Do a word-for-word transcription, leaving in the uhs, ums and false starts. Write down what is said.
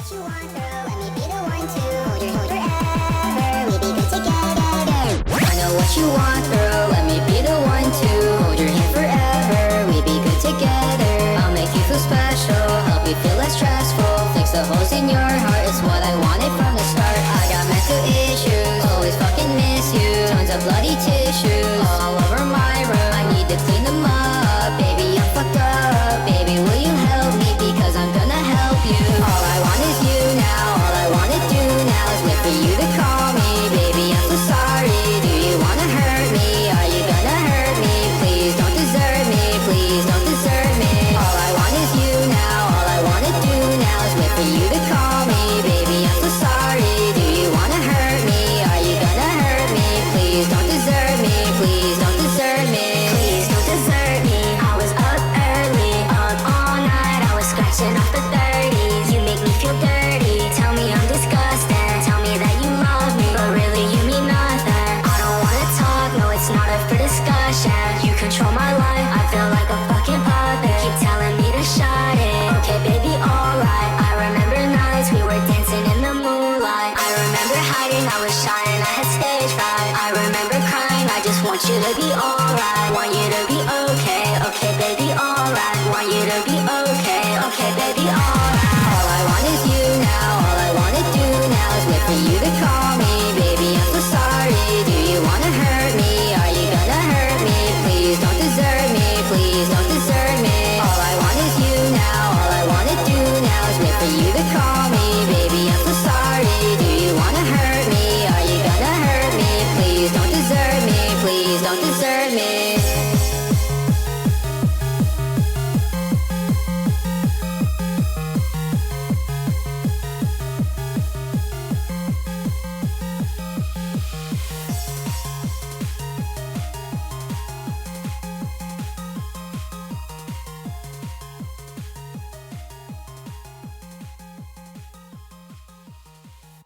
what you want, girl. Let me be the one to hold your hand forever. We be good together. I know what you want, girl. Let me be the one to hold your hand forever. We be good together. I'll make you feel special, help you feel less stressful. Fix the holes in your heart, it's what I wanted from the start. I got mental issues, always fucking miss you. Tons of bloody tissues all over my room. I need to clean them up, baby. I'm fucked up, baby. Will you help me? Because I'm gonna help you. All I want is you now. All I wanna do now is wait for you to call me, baby. I'm so sorry. Do you wanna hurt me? Are you gonna hurt me? Please don't desert me. Please don't desert me. All I want is you now. All I wanna do now is wait for you to call me, baby. I'm so sorry. Do you wanna hurt me? Are you gonna hurt me? Please don't desert me. Please don't desert me. Please don't desert me. I was up early, up all night. I was scratching off the thirties. You make me feel dirty. Tell me I'm disgusting. Tell me that you love me, but really you mean nothing. I don't wanna talk, no, it's not up for discussion. You control my life, I feel like a fucking puppet. Keep telling me to shut it. Okay, baby, alright. I remember nights we were dancing in the moonlight. I remember hiding, I was shy and I had stage fright. I remember crying, I just want you to be alright. Want you to be okay, okay, baby, alright. Want you to be okay, okay, baby, alright. All I want is you now. All I wanna do now is wait for you to call me, baby. I'm so sorry. Do you wanna hurt me? Are you gonna hurt me? Please don't desert me. Please don't desert me. All I want is you now. All I wanna do now is wait for you to call